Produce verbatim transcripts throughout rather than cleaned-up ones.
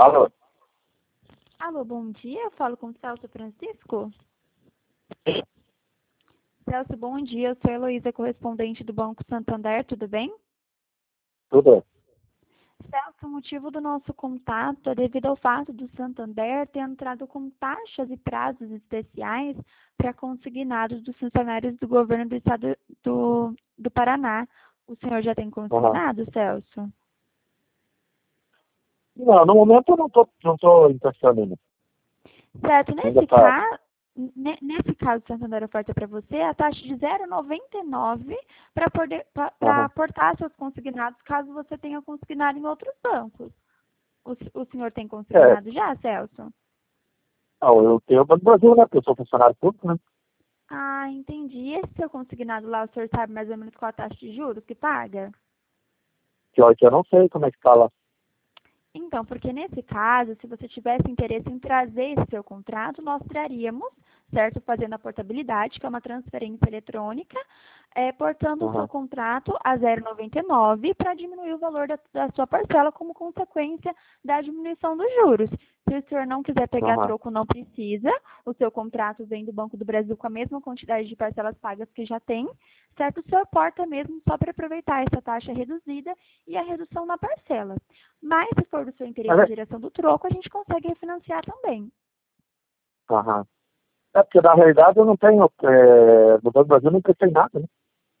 Alô? Alô, bom dia. Eu falo com o Celso Francisco. Celso, bom dia. Eu sou a Heloísa, correspondente do Banco Santander. Tudo bem? Tudo? Celso, o motivo do nosso contato é devido ao fato do Santander ter entrado com taxas e prazos especiais para consignados dos funcionários do governo do estado do, do Paraná. O senhor já tem Aham. consignado, Celso? Não, no momento eu não tô, não tô interessado ainda. Certo, Ainda nesse tá. caso, nesse caso, o Santander oferta para você a taxa de zero vírgula noventa e nove para poder para Aham. aportar seus consignados caso você tenha consignado em outros bancos. O, o senhor tem É, consignado já, Celso? não, eu tenho o Banco do Brasil, né? Porque eu sou funcionário público, né? Ah, entendi. Esse seu consignado lá, o senhor sabe mais ou menos qual a taxa de juros que paga? Que olha que eu não sei como é que tá lá. Então, porque nesse caso, se você tivesse interesse em trazer esse seu contrato, nós traríamos, certo? Fazendo a portabilidade, que é uma transferência eletrônica, é, portando o seu Aham. contrato a zero vírgula noventa e nove para diminuir o valor da, da sua parcela como consequência da diminuição dos juros. Se o senhor não quiser pegar Aham. troco, não precisa. O seu contrato vem do Banco do Brasil com a mesma quantidade de parcelas pagas que já tem, certo? O senhor porta mesmo só para aproveitar essa taxa reduzida e a redução na parcela. Mas, se for do seu Mas interesse a é. geração do troco, a gente consegue refinanciar também. Aham. É porque na realidade eu não tenho. É, no Banco do Brasil eu não emprestei nada, né?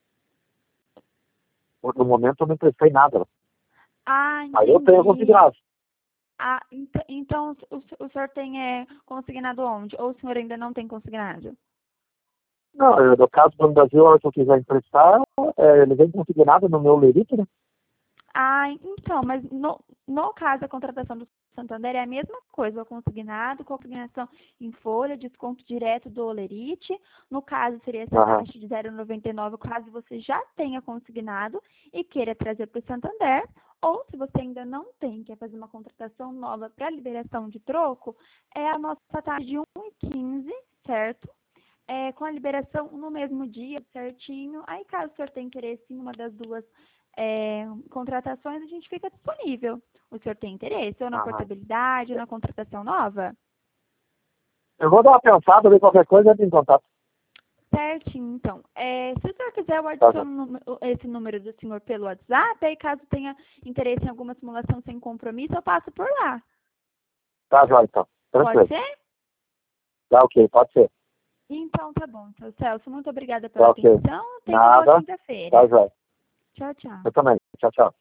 No momento eu não emprestei nada. Ah, Aí eu tenho entendi. consignado. Ah, ent- então o, o senhor tem é, consignado onde? Ou o senhor ainda não tem consignado? Não, eu, no caso do Banco do Brasil, a hora que eu quiser emprestar, é, ele vem consignado no meu lerite, né? Ah, então, mas no, no caso da contratação do Santander é a mesma coisa, o consignado, consignação em folha, desconto direto do Olerite. No caso, seria essa Aham. taxa de zero vírgula noventa e nove, caso você já tenha consignado e queira trazer para o Santander. Ou, se você ainda não tem, quer fazer uma contratação nova para liberação de troco, é a nossa taxa de um vírgula quinze, certo? É, com a liberação no mesmo dia, certinho. Aí, caso o senhor tenha interesse em uma das duas é, contratações, a gente fica disponível. O senhor tem interesse ou na Aham. portabilidade ou na contratação nova? Eu vou dar uma pensada, ver qualquer coisa, eu em contato. Certinho, então. É, se o senhor quiser, eu Tá, tá. adiciono número- esse número do senhor pelo WhatsApp, aí caso tenha interesse em alguma simulação sem compromisso, eu passo por lá. Tá, já então. Pode Tranquilo. ser? Tá ok, pode ser. Então tá bom, seu Celso. Muito obrigada pela Tá ok. atenção. Tenha uma boa Nada. quinta-feira. Tá, já. Tchau, tchau. Eu também. Tchau, tchau.